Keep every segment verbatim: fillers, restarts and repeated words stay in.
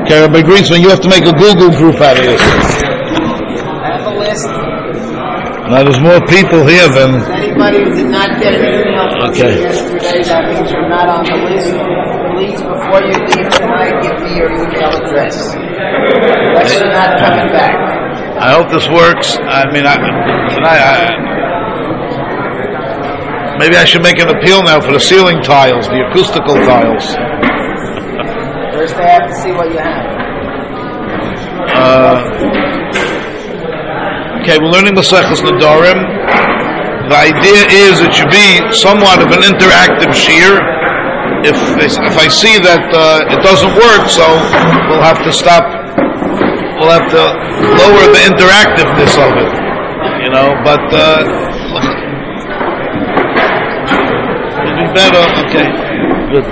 Okay, Rabbi Greenspan, you have to make a Google group out of this. I have a list. Now there's more people here than... Anybody who did not get an email from Okay. me yesterday, that means you're not on the list. Please, before you leave tonight, give me your email address. Unless you're not coming back. I hope this works. I mean, I, tonight, I, maybe I should make an appeal now for the ceiling tiles, the acoustical tiles. First, I have to see what you have. Uh, okay, we're learning Maseches Nedarim. The idea is it should be somewhat of an interactive shiur. If if I see that uh, it doesn't work, so we'll have to stop. We'll have to lower the interactiveness of it, you know. But uh, it'll be better. Okay, good.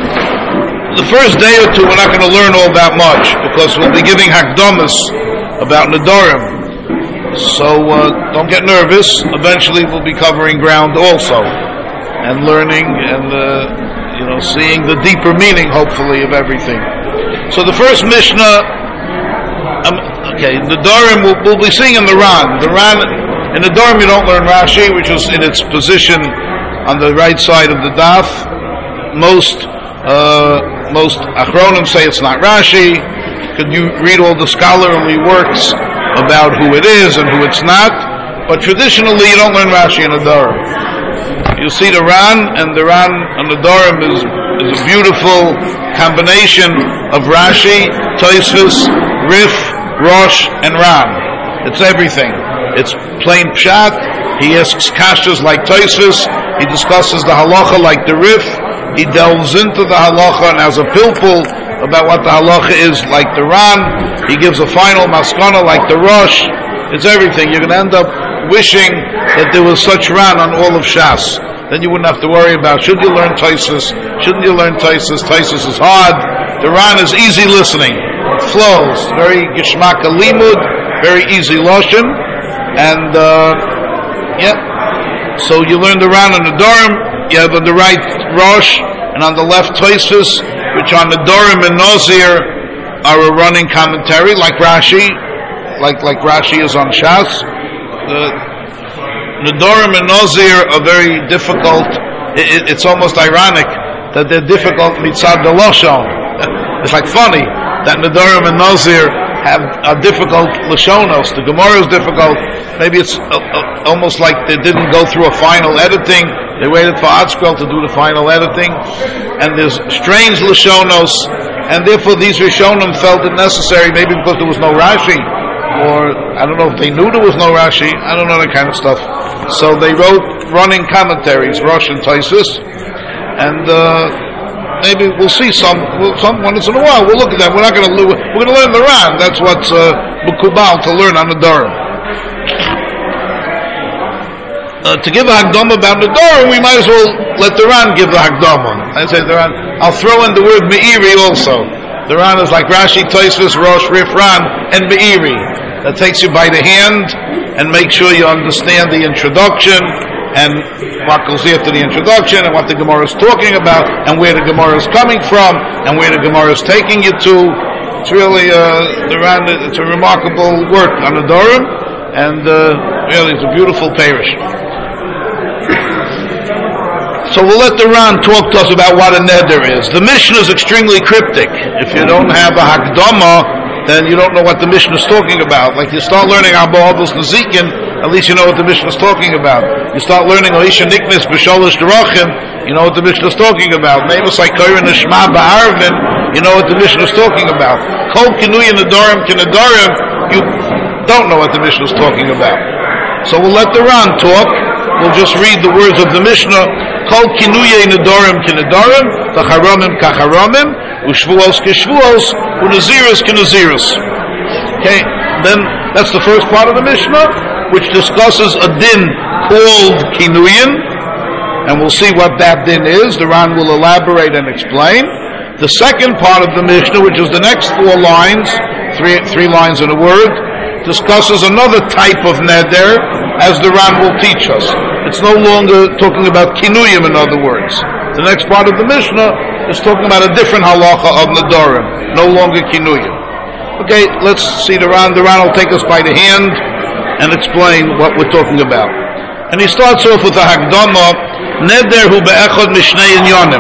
The first day or two, we're not going to learn all that much because we'll be giving hakdamas about Nedarim. So uh, don't get nervous. Eventually, we'll be covering ground also and learning and uh, you know seeing the deeper meaning, hopefully, of everything. So the first Mishnah, um, okay, Nedarim we'll, we'll be seeing in the Ran. The Ran in Nedarim you don't learn Rashi, which is in its position on the right side of the daf. Most uh, most Achronim say it's not Rashi. Could you read all the scholarly works about who it is and who it's not? But traditionally, you don't learn Rashi in Nedarim. You see the Ran, and the Ran and Nedarim is, is a beautiful combination of Rashi, Tosfos, Rif, Rosh, and Ran. It's everything. It's plain pshat. He asks kashas like Tosfos. He discusses the halacha like the Rif. He delves into the halacha and has a pilpul about what the halacha is like the Ran. He gives a final maskana like the Rosh. It's everything. You're going to end up wishing that there was such Ran on all of Shas. Then you wouldn't have to worry about, should you learn Tosfos? Shouldn't you learn Tosfos? Tosfos is hard. The Ran is easy listening. It flows. Very gishmak limud, very easy loshen. And, uh, yeah. So you learn the Ran and the Nedarim. You have on the right Rosh, and on the left Tosfos, which on the Nedarim and Nazir are a running commentary, like Rashi, like like Rashi is on Shas. The Nedarim and Nazir are very difficult. It, it, it's almost ironic that they're difficult mitzad the Lashon. It's like funny that Nedarim and Nazir have are difficult Lashonos. The Gemara is difficult. Maybe it's uh, uh, almost like they didn't go through a final editing. They waited for Atzkel to do the final editing, and there's strange Lashonos, and therefore these Rishonim felt it necessary, maybe because there was no Rashi, or I don't know if they knew there was no Rashi, I don't know that kind of stuff. So they wrote running commentaries, Rosh and Tosfos, and uh, maybe we'll see some, we'll, some once in a while. We'll look at that. We're not going to we're going to learn the Ran. That's what's uh, Mukubal to learn on the Nedarim. Uh, to give a Hakdama about Nedarim, we might as well let the Ran give the Hakdama. I say the Ran. I'll throw in the word Meiri also. The Ran is like Rashi, Tosfos, Rosh, Rif, Ran, and Meiri. That takes you by the hand and makes sure you understand the introduction and what goes after the introduction and what the Gemara is talking about and where the Gemara is coming from and where the Gemara is taking you to. It's really uh, the Ran. It's a remarkable work on Nedarim, and uh, really it's a beautiful parish. So we'll let the Ran talk to us about what a neder is. The Mishnah is extremely cryptic. If you don't have a Hakdama, then you don't know what the Mishnah is talking about. Like you start learning Abba Avos Nezikin, at least you know what the Mishnah is talking about. You start learning Oisha Niknis B'Sholosh Derachim, you know what the Mishnah is talking about. Namus like Koyrin Nishma Ba'arvin, you know what the Mishnah is talking about. Kol Kinuya Nedarim Kinedarim, you don't know what the Mishnah is talking about. So we'll let the Ran talk. We'll just read the words of the Mishnah. Kol kinuyei nedarim kinedarim, tacharamim kacharamim, ushvuos kishvuos, unaziris kinaziris. Okay, then that's the first part of the Mishnah, which discusses a din called kinuyin, and we'll see what that din is. The Ran will elaborate and explain. The second part of the Mishnah, which is the next four lines, three three lines in a word, discusses another type of neder, as the Ran will teach us. It's no longer talking about kinuyim, in other words. The next part of the Mishnah is talking about a different halacha of Nedarim, no longer Kinuyim. Okay, let's see the Ran. The Ran will take us by the hand and explain what we're talking about. And he starts off with a Hakdama, Neder hu be'echad mishnei inyanim.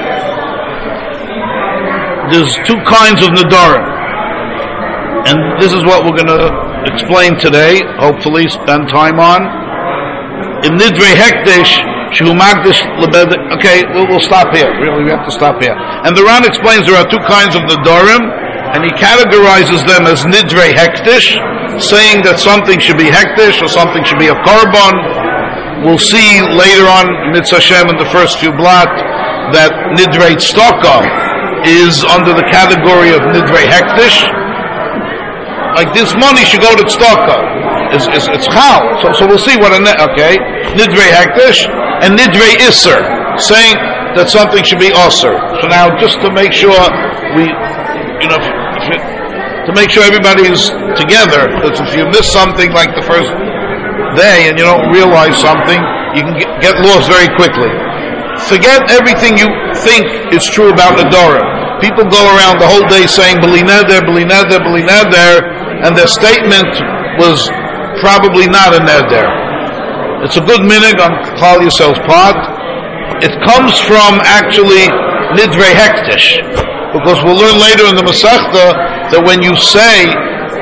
There's two kinds of Nedarim. And this is what we're going to explain today, hopefully spend time on. In Nidrei Hekdesh, Shehu Magdish Lebed. Okay, we'll, we'll stop here. Really, we have to stop here. And the Ran explains there are two kinds of Nedarim, and he categorizes them as Nidrei Hekdesh, saying that something should be Hekdesh or something should be a Korban. We'll see later on, Mitzvah Hashem, in the first few blot, that Nidrei Tzedakah is under the category of Nidrei Hekdesh. Like this money should go to Tzedakah. It's, it's, it's Chal. So, so we'll see what a, okay, Nidrei Hekdesh and Nidrei Isser, saying that something should be Osir. So now, just to make sure we, you know, if it, to make sure everybody's together, because if you miss something like the first day and you don't realize something, you can get, get lost very quickly. Forget everything you think is true about Nedarim. People go around the whole day saying B'li Neder, B'li Neder, B'li Neder, and their statement was probably not a Neder. It's a good minig on Klal Yisrael's part. It comes from actually Nidrei Hekdesh, because we'll learn later in the Masechta that when you say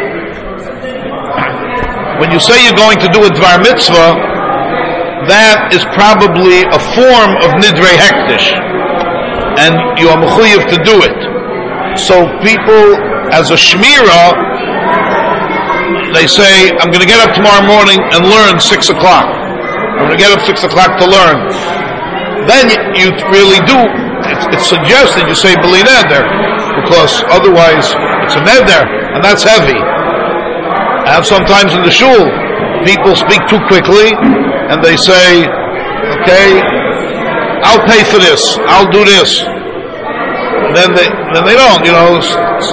When you say you're going to do a Dvar Mitzvah, that is probably a form of Nidrei Hekdesh, and you are mechuyev to do it. So people, as a Shmira, they say, I'm going to get up tomorrow morning and learn six o'clock. I'm going to get up six o'clock to learn. Then you, you really do, it's, it's suggested you say B'li Neder, because otherwise it's a Neder, and that's heavy. I have sometimes in the shul, people speak too quickly, and they say, okay, I'll pay for this, I'll do this. And then they, then they don't, you know,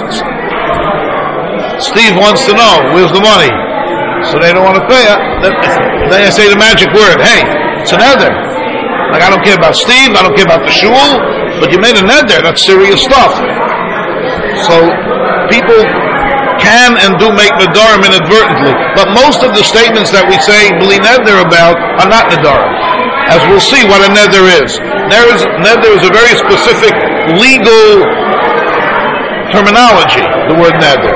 Steve wants to know, where's the money? So they don't want to pay it. Then, then I say the magic word, hey, it's an neder. Like, I don't care about Steve, I don't care about the shul, but you made a neder, that's serious stuff. So, people can and do make nedarim inadvertently, but most of the statements that we say b'li neder about are not nedarim, as we'll see what a neder is. There is neder is a very specific legal terminology, the word neder.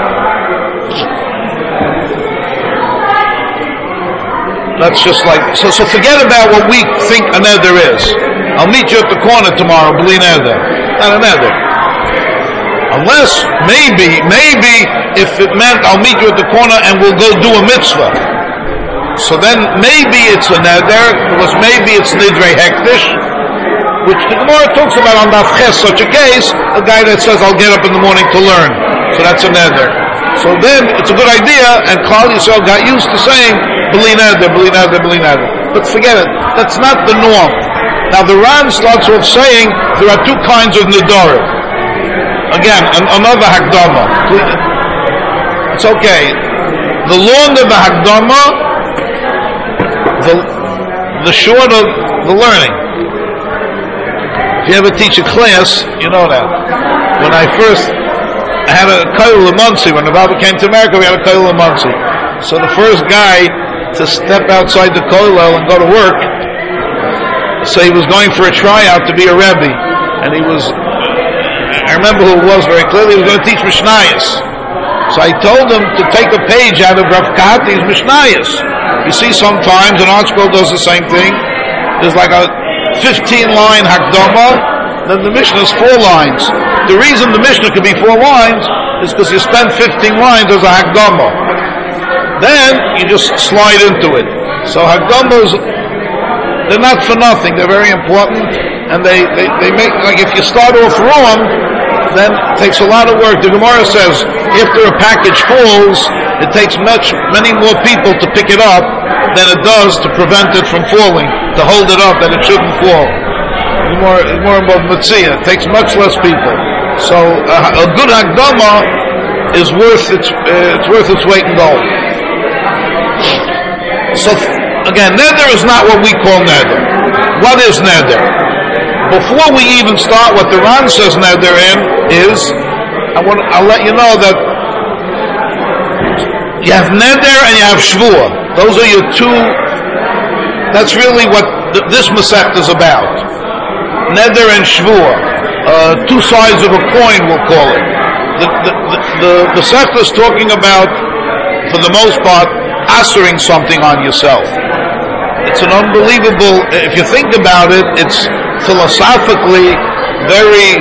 That's just like, so so forget about what we think a neder is. I'll meet you at the corner tomorrow, b'li neder. Not a neder. Unless, maybe, maybe, if it meant I'll meet you at the corner and we'll go do a mitzvah. So then, maybe it's a neder, because maybe it's nidrei hektish, which the Gemara talks about on Daf Ches, such a case, a guy that says, I'll get up in the morning to learn. So that's a neder. So then, it's a good idea, and Klal Yisrael got used to saying, b'li neder, b'li neder, b'li neder. But forget it, that's not the norm. Now the Ran starts off saying, there are two kinds of nedarim. Again, an, another Hakdama. It's okay. The longer the Hakdama, the, the shorter the learning. If you ever teach a class, you know that. When I first, I had a Koil Muncie, when the Bible came to America, we had a Koil Muncie. So the first guy to step outside the Koil and go to work, so he was going for a tryout to be a Rebbe, and he was, I remember who it was very clearly, he was going to teach Mishnayos. So I told him to take a page out of Rav Kahati's Mishnayos. You see sometimes, an art scroll does the same thing. There's like a fifteen line Hakdama, then the Mishnah is four lines. The reason the Mishnah could be four lines is because you spend fifteen lines as a Hakdama. Then you just slide into it. So Hakdamas, they're not for nothing, they're very important. And they, they, they make, like if you start off wrong, then it takes a lot of work. The Gemara says, after a package falls, it takes much, many more people to pick it up than it does to prevent it from falling, to hold it up that it shouldn't fall. It's more, it's more about Mitzvah. It takes much less people. So uh, a good Hakdama is worth its, uh, it's worth its weight in gold. So again, neder is not what we call neder. What is neder? before we even start what the Ran says neder in is, I want, I'll let you know that you have neder and you have shvuah. Those are your two, that's really what th- this Masech is about. Neder and shvuah. Uh, two sides of a coin, we'll call it. The, the, the, the Masech is talking about, for the most part, answering something on yourself. It's an unbelievable, if you think about it, it's philosophically very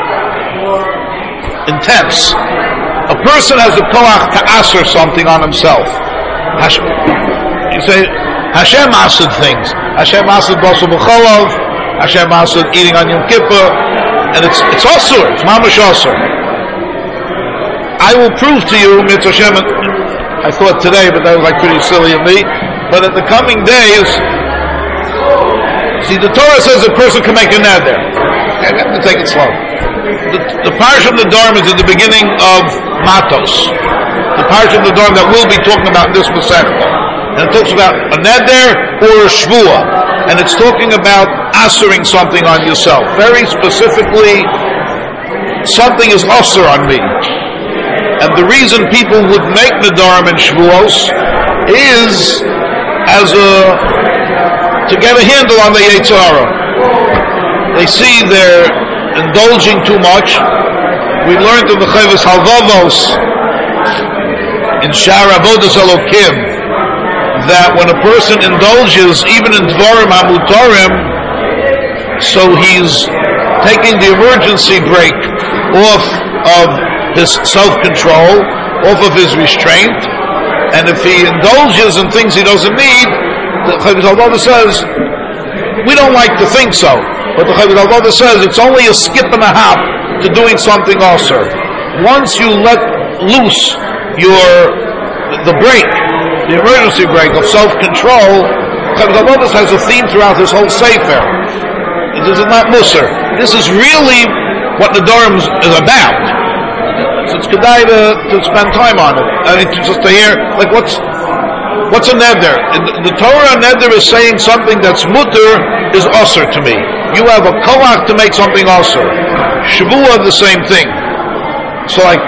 intense. A person has a koach to answer something on himself. Hashem, you say, Hashem answered things. Hashem answered basar b'cholov, Hashem answered eating on Yom Kippur, and it's it's asur, it's mamash asur. I will prove to you, Mitzvah Hashem, I thought today, but that was like pretty silly of me, but in the coming days, see, the Torah says a person can make a neder. Okay, let me take it slow. The, the Parsha of the Dharm is at the beginning of Matos. The Parsha of the Dharm that we'll be talking about in this Masechta. And it talks about a neder or a shvuah. And it's talking about answering something on yourself. Very specifically, something is asur on me. And the reason people would make nedarim and shvuos is as a to get a handle on the Yetzer Hara. They see they're indulging too much. We learned in the Chovos Halvavos in Shar Avodas Elokim that when a person indulges even in Dvarim HaMutarim, so he's taking the emergency brake off of his self-control, off of his restraint, and if he indulges in things he doesn't need, the Chovos Halvavos says, we don't like to think so, but the Chovos Halvavos says it's only a skip and a hop to doing something also. Once you let loose your, the brake, the emergency brake of self-control, Chovos Halvavos has a theme throughout this whole Sefer. This is not Musar. This is really what the Dharm is about. So it's kedai to, to spend time on it. I mean, just to hear, like, what's what's a neder? The Torah neder is saying something that's mutter is asur to me. You have a koach to make something asur. Shavuah, the same thing. So, like,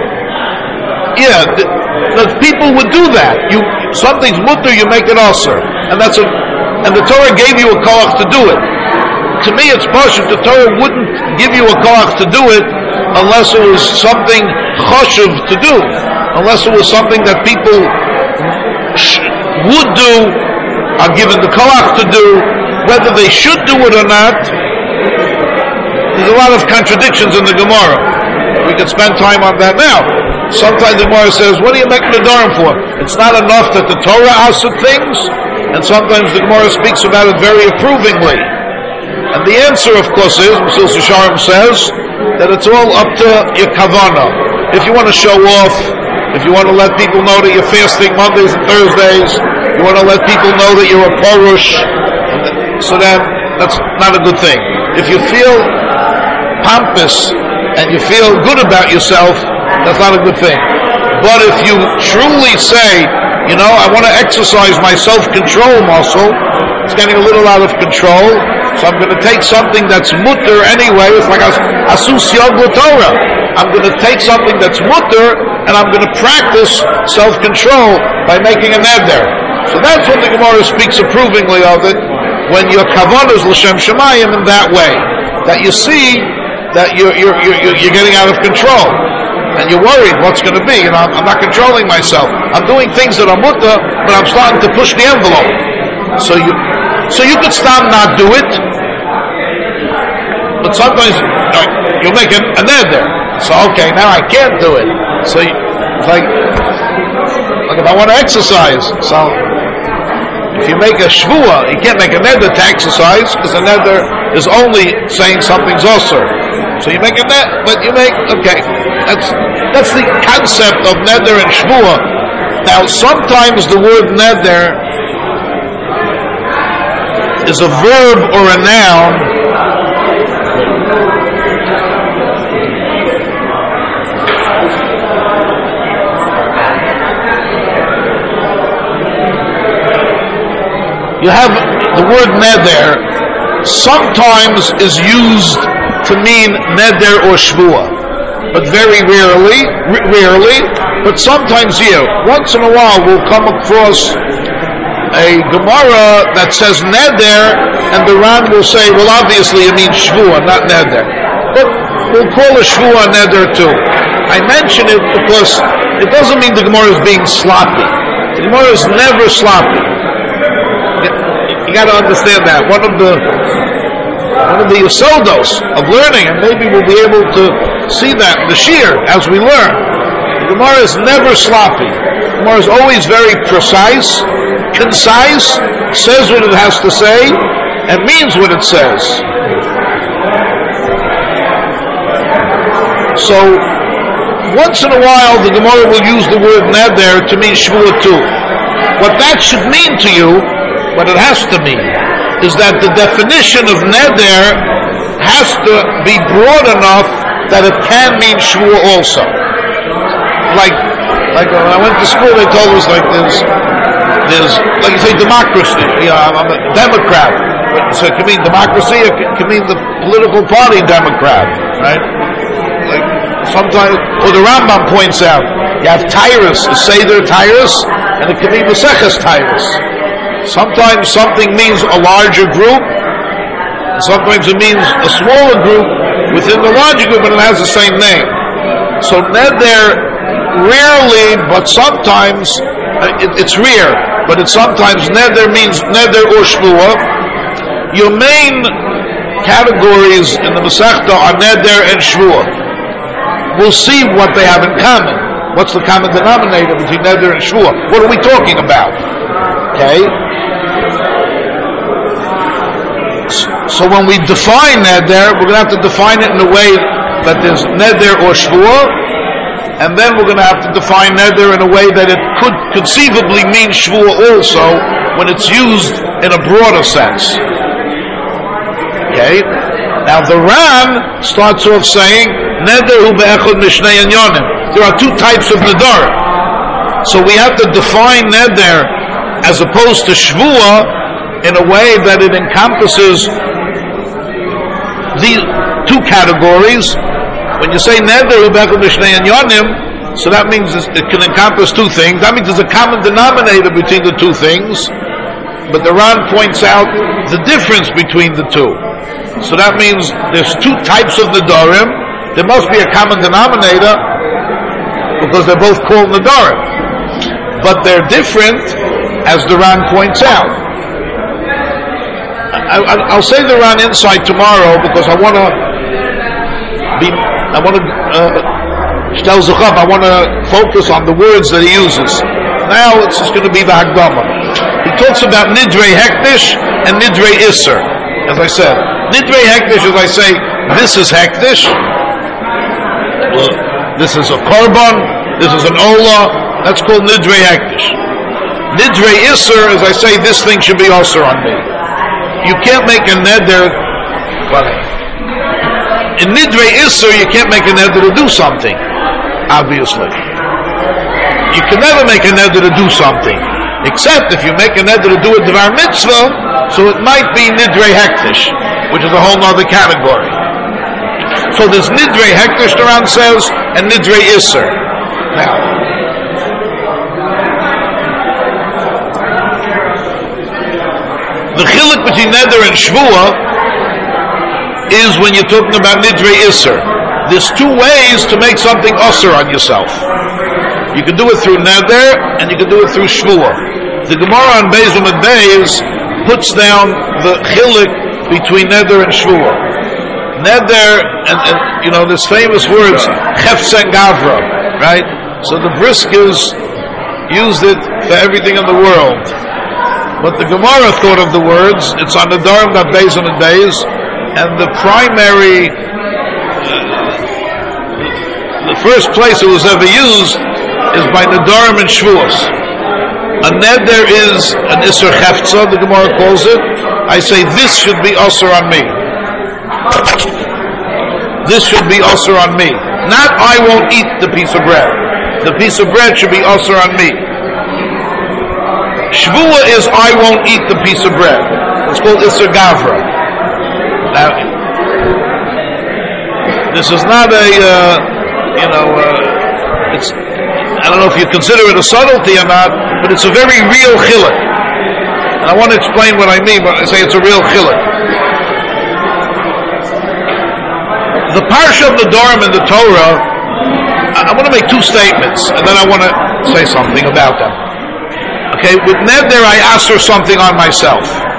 yeah, the, the people would do that. You something's mutter, you make it asur, and that's a, and the Torah gave you a koach to do it. To me, it's pashut. The Torah wouldn't give you a koach to do it unless it was something choshev to do, unless it was something that people sh- would do, are given the koach to do, whether they should do it or not. There's a lot of contradictions in the Gemara. We could spend time on that now. Sometimes the Gemara says, what are you making the Dharm for? It's not enough that the Torah asks things, and sometimes the Gemara speaks about it very approvingly. And the answer, of course, is, Mesil Yesharim says, that it's all up to your kavanah. If you want to show off, if you want to let people know that you're fasting Mondays and Thursdays, you want to let people know that you're a porush, so then that's not a good thing. If you feel pompous and you feel good about yourself, that's not a good thing. But if you truly say, you know, I want to exercise my self-control muscle, it's getting a little out of control, so I'm going to take something that's mutter anyway. It's like asus yog Torah. I'm going to take something that's mutter and I'm going to practice self-control by making a neder. So that's when the Gemara speaks approvingly of it, when your kavanah is l'shem shemayim in that way, that you see that you're, you're, you're, you're getting out of control and you're worried what's going to be. You know, I'm, I'm not controlling myself. I'm doing things that are mutter, but I'm starting to push the envelope. So you So you could stop not do it, but sometimes like, you'll make a, a neder. So okay, now I can't do it. So you, it's like, like if I want to exercise, so if you make a shvuah, you can't make a neder to exercise because a neder is only saying something's asur. So you make a neder, but you make okay. That's that's the concept of neder and shvuah. Now sometimes the word neder is a verb or a noun you have the word neder sometimes is used to mean neder or shvua, but very rarely, r- rarely, but sometimes here. Once in a while we'll come across a Gemara that says neder, and the Ran will say, well, obviously it means shvua, not neder. But we'll call a shvua neder too. I mention it because it doesn't mean the Gemara is being sloppy. The Gemara is never sloppy. You got to understand that. One of the one of the yasodos of learning, and maybe we'll be able to see that in the shir as we learn. The Gemara is never sloppy. The Gemara is always very precise, concise, says what it has to say, and means what it says. So, once in a while, the Gemara will use the word neder to mean shvua too. What that should mean to you, what it has to mean, is that the definition of neder has to be broad enough that it can mean shvua also. Like, like when I went to school, they told us like there's, there's, like you say, democracy. You know, I'm a Democrat. So it can mean democracy, it can mean the political party Democrat, right? Like, sometimes, or the Rambam points out, you have Tyrus, the Seder Tyrus, and it can mean Maseches Tyrus. Sometimes something means a larger group, and sometimes it means a smaller group within the larger group, and it has the same name. So neder, rarely, but sometimes, it, it's rare, but it sometimes neder means neder or shvua. Your main categories in the Masechta are neder and shvua. We'll see what they have in common. What's the common denominator between neder and shvua? What are we talking about? Okay? So when we define neder, we're going to have to define it in a way that there's neder or shvua, and then we're going to have to define neder in a way that it could conceivably mean shvua also when it's used in a broader sense. Okay? Now the Ran starts off saying, neder hu be'echad mishnei inyanim. There are two types of neder. So we have to define neder as opposed to shvua in a way that it encompasses the two categories. When you say neder hu be'echad mishnei inyanim, so that means it can encompass two things. That means there's a common denominator between the two things. But the Ran points out the difference between the two. So that means there's two types of nedarim. There must be a common denominator because they're both called nedarim. But they're different, as the Ran points out. I, I, I'll say the Ran inside tomorrow because I want to be, I want to, uh, I want to focus on the words that he uses. Now it's just going to be the Hagdama. He talks about Nidrei Hektish and Nidrei Isser. As I said, Nidrei Hektish, as I say, this is Hektish. Well, this is a Korban. This is an Ola. That's called Nidrei Hektish. Nidrei Isser, as I say, this thing should be also on me. You can't make a neder. In Nidrei Isser, you can't make a neder to do something. Obviously, you can never make a neder to do something. Except if you make a neder to do a Dvar Mitzvah, so it might be Nidrei Hektish, which is a whole other category. So there's Nidrei Hektish, the Ran says, and Nidrei Isser. Now, the chiluk between neder and shvua is when you're talking about Nidrei Isser. There's two ways to make something usher on yourself. You can do it through neder, and you can do it through shvua. The Gemara on Beis Amud Beis puts down the chiluk between neder and shvua. Neder, and, and you know, there's famous words, chefetz and gavra, right? So the Briskers used it for everything in the world. But the Gemara thought of the words, it's on the Nedarim that Beis Amud Beis, and the primary, uh, the first place it was ever used is by Nedarim and Shvuos. A neder is an Isser Chefza, the Gemara calls it. I say this should be Osir on me. This should be Osir on me. Not I won't eat the piece of bread. The piece of bread should be Osir on me. Shvua is I won't eat the piece of bread. It's called Isser Gavra. Now, this is not a, uh, you know, uh, it's, I don't know if you consider it a subtlety or not, but it's a very real chiluk. And I want to explain what I mean when I say it's a real chiluk. The parsha of the Nedarim in the Torah, I, I want to make two statements, and then I want to say something about them. Okay, with neder I answer something on myself.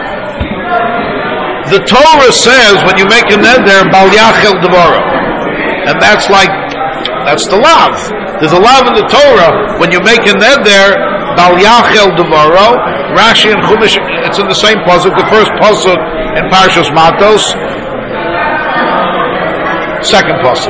The Torah says when you make a neder, bal yachel devaro, and that's like, that's the lav. There's a lav in the Torah when you make a neder, bal yachel devaro. Rashi and Chumash, it's in the same pasuk. The first pasuk in Parshas Matos, second pasuk.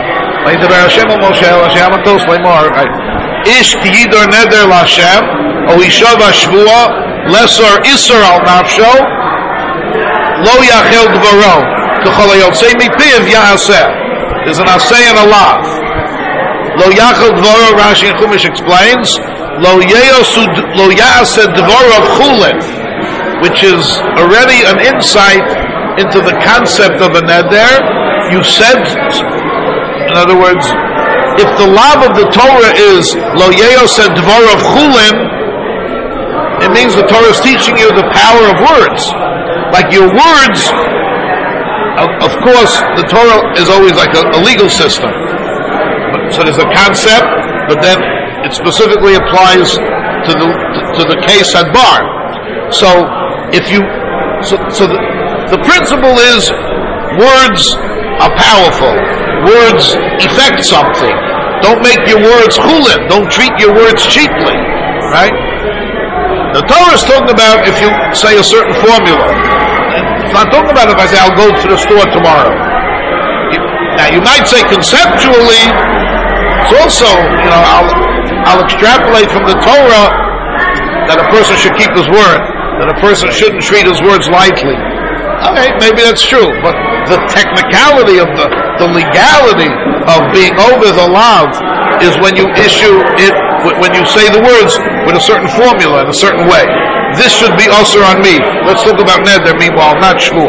Ish tiyidor neder l'Hashem, o ishav hashvua, lesor isur al nafsho, lo yachel dvaro, k'chol hayotzei mipiv ya'aseh. There's an aseh and a lav. Lo yachel dvaro, Rashi and Chumash explains, lo yeyosu, lo ya'aseh dvaro chulin, which is already an insight into the concept of a neder. You said, in other words, if the lav of the Torah is lo yeyosu dvaro chulin, it means the Torah is teaching you the power of words. Like your words, of course, the Torah is always like a, a legal system. So there's a concept, but then it specifically applies to the to, to the case at bar. So if you, so, so the, the principle is words are powerful. Words affect something. Don't make your words chulin. Don't treat your words cheaply, right? The Torah is talking about if you say a certain formula. It's not talking about if I say I'll go to the store tomorrow. You, now you might say conceptually, it's also, you know, I'll, I'll extrapolate from the Torah that a person should keep his word, that a person shouldn't treat his words lightly. Okay, maybe that's true, but the technicality of the, the legality of being over the lav is when you issue it, when you say the words with a certain formula in a certain way. This should be also on me. Let's talk about neder, meanwhile, not shvua.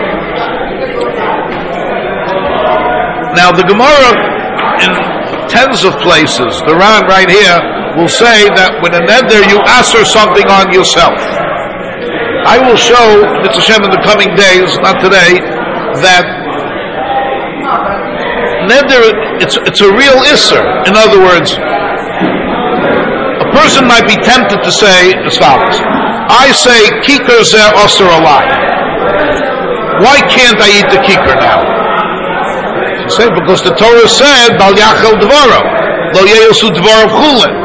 Now the Gemara in tens of places, the Ran right here will say that when a neder you answer something on yourself. I will show Mitzvah Hashem in the coming days, not today, that neder, it's, it's a real isser. In other words, a person might be tempted to say as follows: I say kikar zeh osir alai. Why can't I eat the kikar now? You say because the Torah said bal yachel dvaro, lo yeyosu dvaro chulin.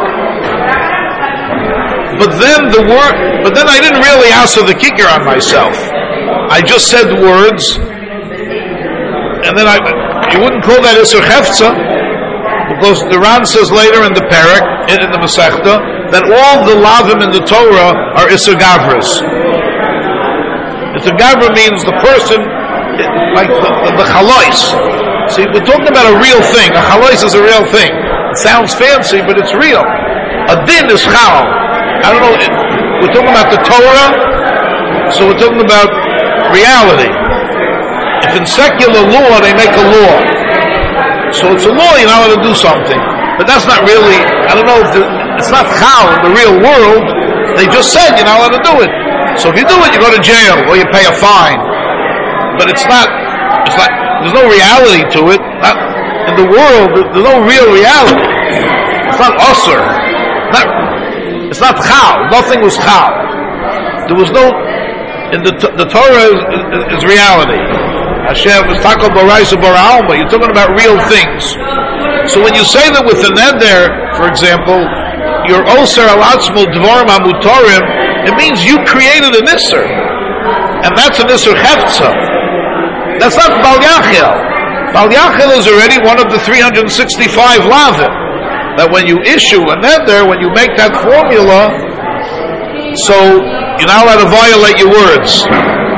But then the word, but then I didn't really answer the kikar on myself. I just said words, and then I, you wouldn't call that isur hefza, because the Ran says later in the parak, in, in the Masechta, that all the lavim in the Torah are isur gavras. Isur gavra means the person, like the, the, the chalois. See, we're talking about a real thing. A chalois is a real thing. It sounds fancy, but it's real. A din is chal. I don't know, it, we're talking about the Torah, so we're talking about reality. If in secular law they make a law, so it's a law, you're not allowed to do something. But that's not really, I don't know if the, it's not chal in the real world. They just said you're not allowed to do it. So if you do it, you go to jail or you pay a fine. But it's not, it's not, there's no reality to it. Not, in the world, there's no real reality. It's not usur. Not, it's not chal. Nothing was chal. There was no, in the, the Torah is, is, is reality. Hashem is takel baraisa bara alma. You're talking about real things. So when you say that with the neder, for example, your oser al atzmo dvarim hamutarim, it means you created an isser, and that's an isser hefza. That's not bal yachel. Bal yachel is already one of the three hundred sixty-five lavim. That when you issue a neder, when you make that formula, so you're not allowed to violate your words.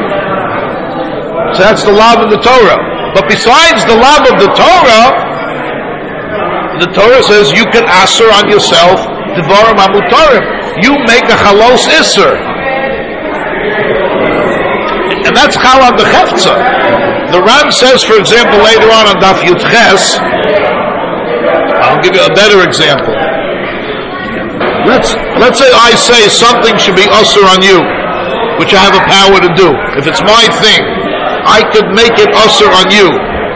So that's the lav of the Torah. But besides the lav of the Torah, the Torah says you can asser on yourself devarim hamutarim. You make a chalos isser, and that's chal on the chefza. the Ran says, for example, later on on Daf Yud Ches, I'll give you a better example. Let's let's say I say something should be usher on you, which I have a power to do. If it's my thing, I could make it usher on you.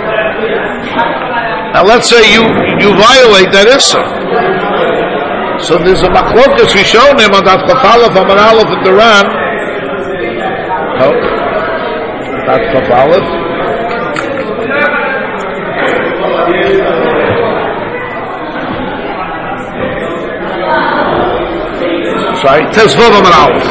Now let's say you you violate that issur. So there's a machlokas we shown him on that Chafalef Amar Aleph in the Ran. No, that Chafalef. Sorry, Tezvav Amar Aleph.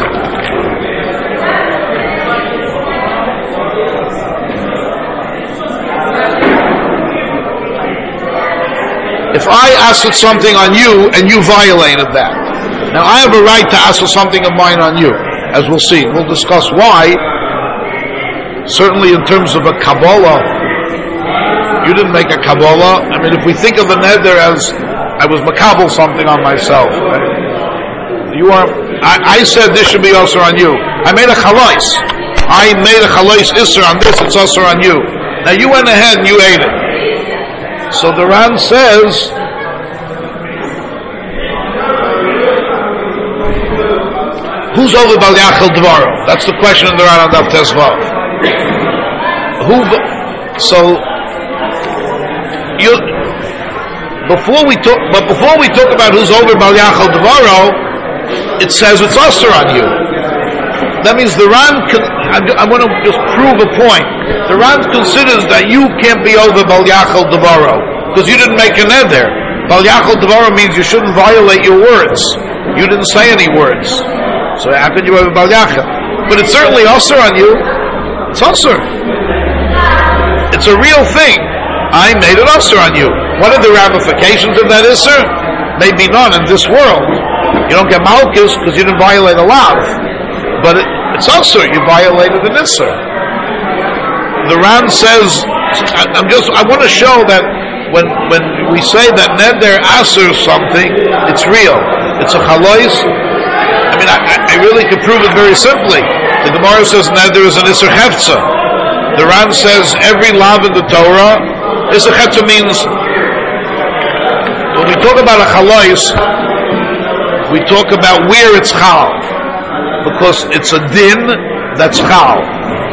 If I asked something on you and you violated that, now I have a right to ask something of mine on you, as we'll see. We'll discuss why. Certainly in terms of a Kabbalah, you didn't make a Kabbalah. I mean, if we think of a neder as I was makabel something on myself, right? You are. I, I said this should be also on you. I made a chalais. I made a chalais isser on this. It's also on you. Now you went ahead and you ate it. So the Ran says, who's over Bal Yachal Dvaro? That's the question in the Ran on Daf Tezvav. Who? So you before we talk, but before we talk about who's over Bal Yachal Dvaro, it says it's usher on you. That means the Ran. I, I want to just prove a point. The Ran considers that you can't be over Bal Yachal Devaro because you didn't make a neder. Bal Yachal Devaro means you shouldn't violate your words. You didn't say any words. So how could you over Bal Yachal? But it's certainly usher on you. It's usher. It's a real thing. I made it usher on you. What are the ramifications of that isser? Maybe none in this world. You don't get malchus because you didn't violate a law. But it, it's also you violated an isser. The Ran says, I, I'm just, I want to show that when when we say that neder aser something, it's real. It's a chalois. I mean, I, I really can prove it very simply. The Gemara says neder is an isser hefza. The Ran says every lav in the Torah, isser hefza means when we talk about a chalois, we talk about where it's chal. Because it's a din that's chal.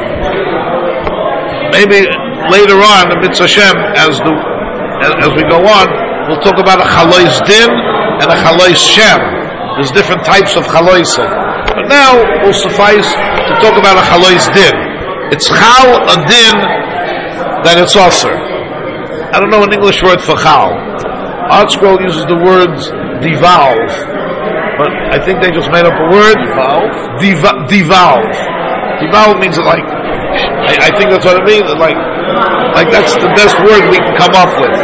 Maybe later on, the Mitzvah Hashem, as the as, as we go on, we'll talk about a chalois din and a chalois shem. There's different types of chaloisim. But now we'll suffice to talk about a chalois din. It's chal a din that it's osir. I don't know an English word for chal. Art Scroll uses the words devolve. But I think they just made up a word. Devolve. Devolve. Devolve means like. I, I think that's what it means. Like, like that's the best word we can come up with.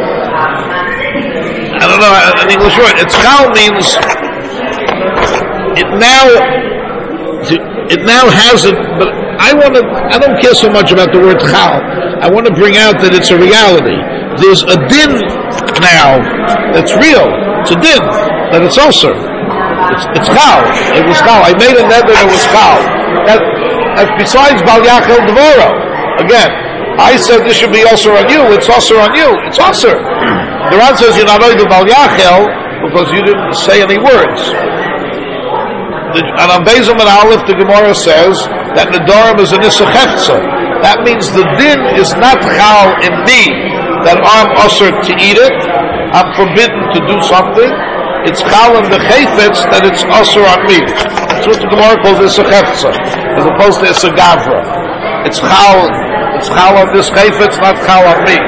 I don't know an English word. It's chal means it now. It now has it. But I want to. I don't care so much about the word chal. I want to bring out that it's a reality. There's a din now that's real. It's a din that it's also. It's, it's chal. It was chal. I made a neder that was chal. That, that's besides Bal Yachal Devoro. Again, I said this should be also on you. It's also on you. It's also. The Ran says you're not over Bal Yachal because you didn't say any words. The, and on Bezim and Aleph, the Gemara says that Nedarim is an Issa Chefza. That means the din is not chal in me that I'm usher to eat it. I'm forbidden to do something. It's chal in the chayfetz that it's usher on me. That's what the Gemara calls Issa Chefza, as opposed to Issa Gavra. It's chal, it's chal on this chayfetz, not chal on me.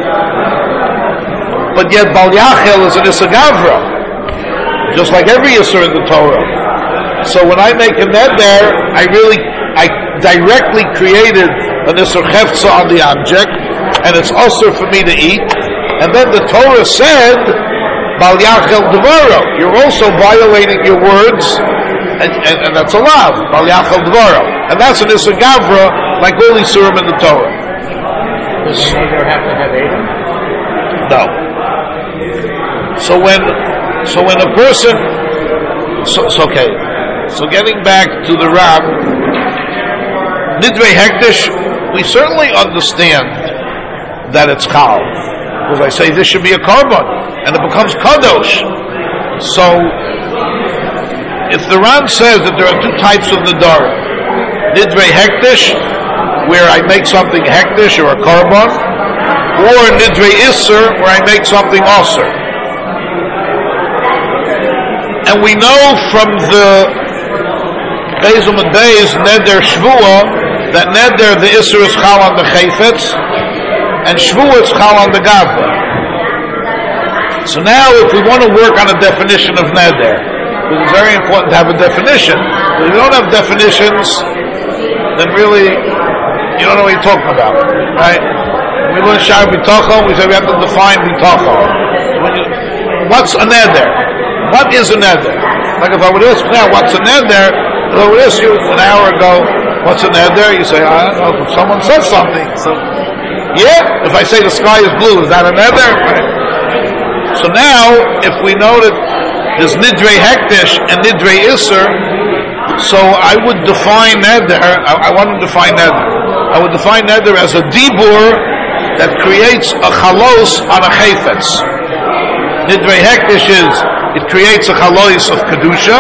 But yet Bal Yachel is an Issa Gavra, just like every Issa in the Torah. So when I make a neder, I really, I directly created an Issa Chefza on the object, and it's usher for me to eat. And then the Torah said, Bal Yachel Devaro, you're also violating your words, and, and, and that's allowed. Bal Yachel Devaro, and that's an Issa Gavra, like all Isurim in the Torah. Does the neder have to have Edom? No. So when, so when a person, so, so okay. So getting back to the Ram, Nidrei Hekdesh, we certainly understand that it's chal. Because I say this should be a carbon, and it becomes kadosh. So, if the Ran says that there are two types of nidar, nidrei hektish, where I make something hektish or a carbon, or nidrei isser, where I make something osir. And we know from the Beis and Beis, neder shvua, that neder, the isser is chal on the chayfetz, and shvua is chal on the gavla. So now, if we want to work on a definition of neder, because it's very important to have a definition. If you don't have definitions, then really, you don't know what you're talking about, right? When we learn Sha'ar B'tachon, we say we have to define B'tachon. What's a neder? What is a neder? Like if I would ask now, what's a neder? If I would ask you an hour ago, what's a neder? You say, I don't know, if someone says something. So, yeah, if I say the sky is blue, is that a neder? Right. So now, if we know that there's nidrei hektish and nidrei isser, so I would define neder, I, I want to define neder. I would define neder as a dibur that creates a chalos on a chayfetz. Nidrei hektish is, it creates a chalos of kedusha.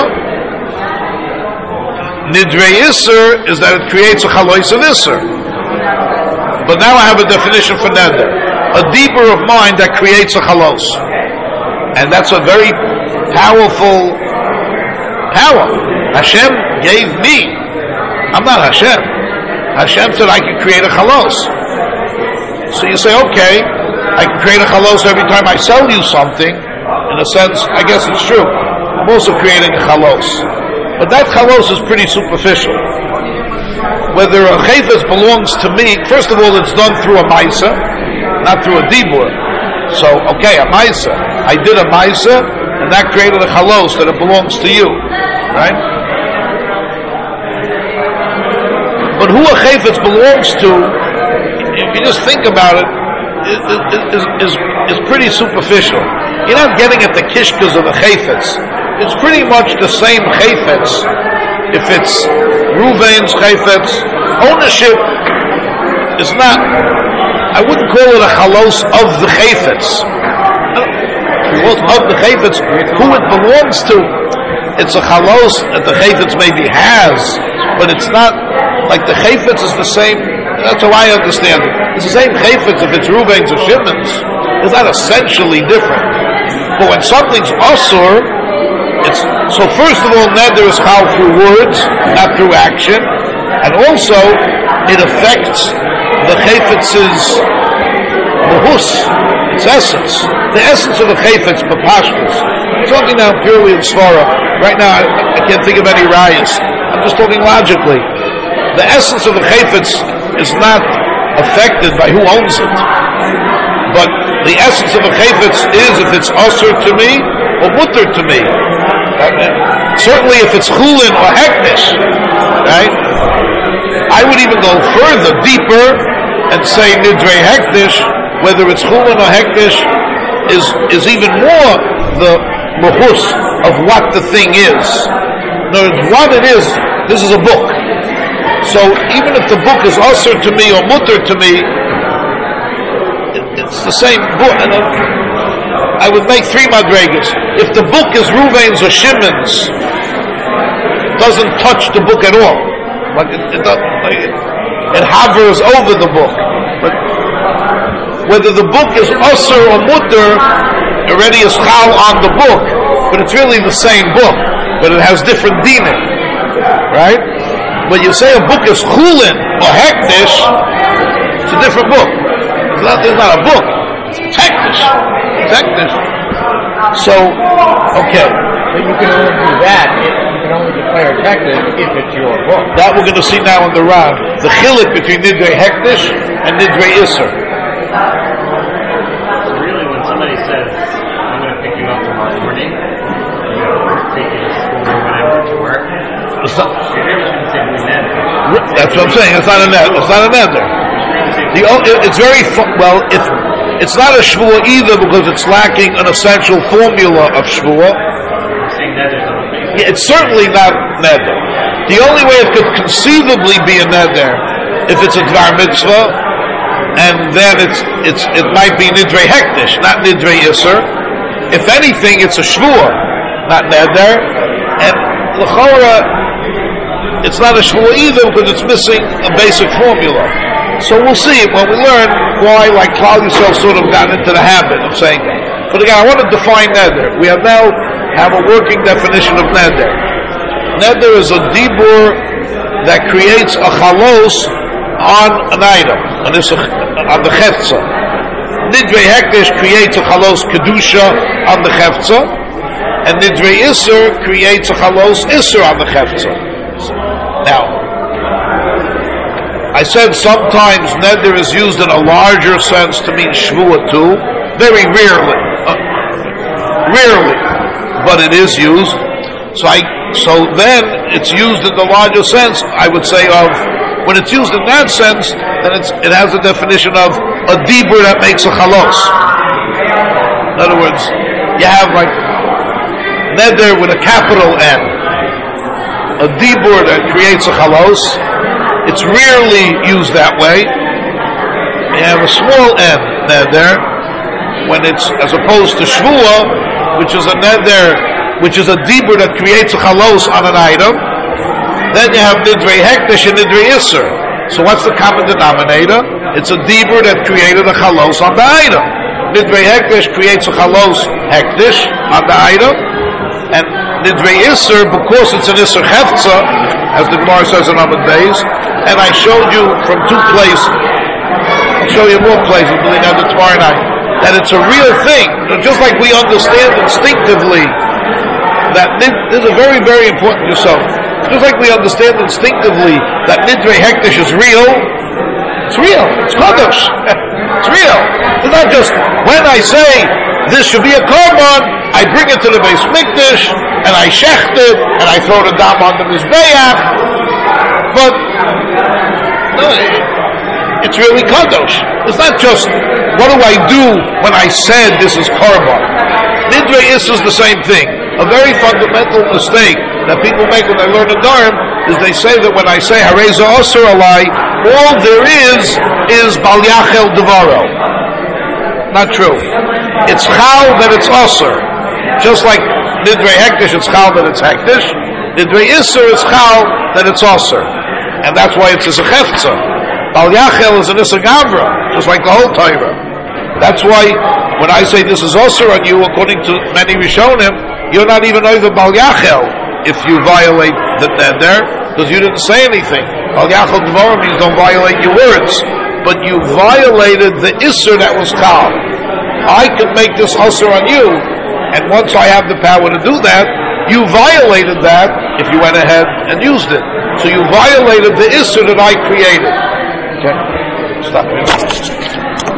Nidrei isser is that it creates a chalos of isser. But now I have a definition for neder. A dibur of mine that creates a chalos. And that's a very powerful power. Hashem gave me. I'm not Hashem. Hashem said I can create a chalos. So you say, okay, I can create a chalos every time I sell you something. In a sense, I guess it's true. I'm also creating a chalos. But that chalos is pretty superficial. Whether a chayfetz belongs to me, first of all, it's done through a maisa, not through a dibur. So, okay, a maisa. I did a maisa, and that created a chalos that it belongs to you, right? But who a chayfetz belongs to, if you just think about it, is, is, is pretty superficial. You're not getting at the kishkas of the chayfetz. It's pretty much the same chayfetz. If it's Ruvain's chayfetz, ownership is not, I wouldn't call it a chalos of the chayfetz. Of the chayfetz, who it belongs to, it's a chalos that the chayfetz maybe has, but it's not like the chayfetz is the same. That's how I understand it. It's the same chayfetz if it's Ruvain's or Shimon's. It's not essentially different. But when something's asur, it's so. First of all, neder is chal through words, not through action, and also it affects the chayfetz's mahus, its essence. The essence of the chayfetz, b'pashtus. I'm talking now purely in svara. Right now, I, I can't think of any rayas. I'm just talking logically. The essence of the chayfetz is not affected by who owns it. But the essence of the chayfetz is if it's osur to me or mutter to me. Uh, certainly if it's chulin or hektish, right? I would even go further, deeper, and say nidrei hektish, whether it's chulin or hektish, is is even more the mahus of what the thing is. In other words, what it is, this is a book. So even if the book is osur to me or mutter to me, it, it's the same book. And I would make three madregas. If the book is Ruvain's or Shimon's, it doesn't touch the book at all. Like it, it, like it, it hovers over the book. But whether the book is osur or mutter, already is chal on the book, but it's really the same book, but it has different dinim, right? When you say a book is chulin or hektish, it's a different book. It's not, it's not a book. It's hektish. It's hektish. So, okay. But you can only do that. You can only declare it hektish if it's your book. That we're going to see now in the Ran. The chilik between nidrei hektish and nidrei isser. So really, when somebody says, "I'm going to pick you up tomorrow morning," and you know, take you to school or whatever to work, It's not, you really shouldn't say the net. that's what I'm saying. It's not a net. It's not a net there. The, it's very fu- well. If it's not a shvuah either because it's lacking an essential formula of shvuah. You're saying that there's other things. Yeah, it's certainly not neder. The only way it could conceivably be a neder if it's a dvar mitzvah, and then it's it's it might be nidrei hektish, not nidrei iser. If anything, it's a shvua, not neder, and l'chora, it's not a shvua either because it's missing a basic formula. So we'll see when we learn why, like Klal Yisrael, sort of got into the habit of saying that. But again, I want to define neder. We have now have a working definition of neder. Neder is a dibur that creates a chalos on an item, on, this, on the cheftza. Nidrei hektish creates a chalos kedusha on the cheftza, and nidrei iser creates a chalos iser on the cheftza. Now, I said sometimes neder is used in a larger sense to mean shvua too. Very rarely, uh, rarely, but it is used. So I, so then it's used in the larger sense. I would say of when it's used in that sense, then it's, it has a definition of a dibur that makes a chalos. In other words, you have like neder with a capital N, a dibur that creates a chalos. It's rarely used that way. You have a small n neder when it's as opposed to shvua, which is a neder, which is a dibur that creates a chalos on an item. Then you have nidrei hektish and nidrei iser. So what's the common denominator? It's a dibur that created a chalos on the item. Nidrei hektish creates a chalos hektish on the item, and nidrei iser, because it's an iser cheftza, as the Gemara says in Amud Beis. And I showed you from two places, I'll show you more places, believe me, tomorrow night, that it's a real thing. Just like we understand instinctively that this is very, very important yourself. Just like we understand instinctively that nidrei hektish is real, it's real. It's kadosh. It's real. It's not just when I say this should be a korban, I bring it to the Beis Mikdash and I shecht it and I throw the dam on the mizbeach, but no, it's really kadosh. It's not just what do I do when I said this is korban. Nidrei is the same thing. A very fundamental mistake that people make when they learn a Dharm is they say that when I say Hareza Osir Alai, all there is is Bal Yachel Devaro. Not true. It's Chal that it's Osir. Just like Nidrei Hektish, it's Chal that it's Hektish. Nidrei Isser is Chal that it's Osir. And that's why it's a Cheftza. Bal Yachel is an Isser Gavra, just like the whole Torah. That's why when I say this is Osir on you, according to many Rishonim, you're not even over Bal Yachel if you violate the neder, because you didn't say anything. Bal Yachel Dvarim means don't violate your words, but you violated the Isser that was Chal. I can make this Osir on you, and once I have the power to do that, you violated that if you went ahead and used it. So you violated the Isser that I created. Okay? Stop.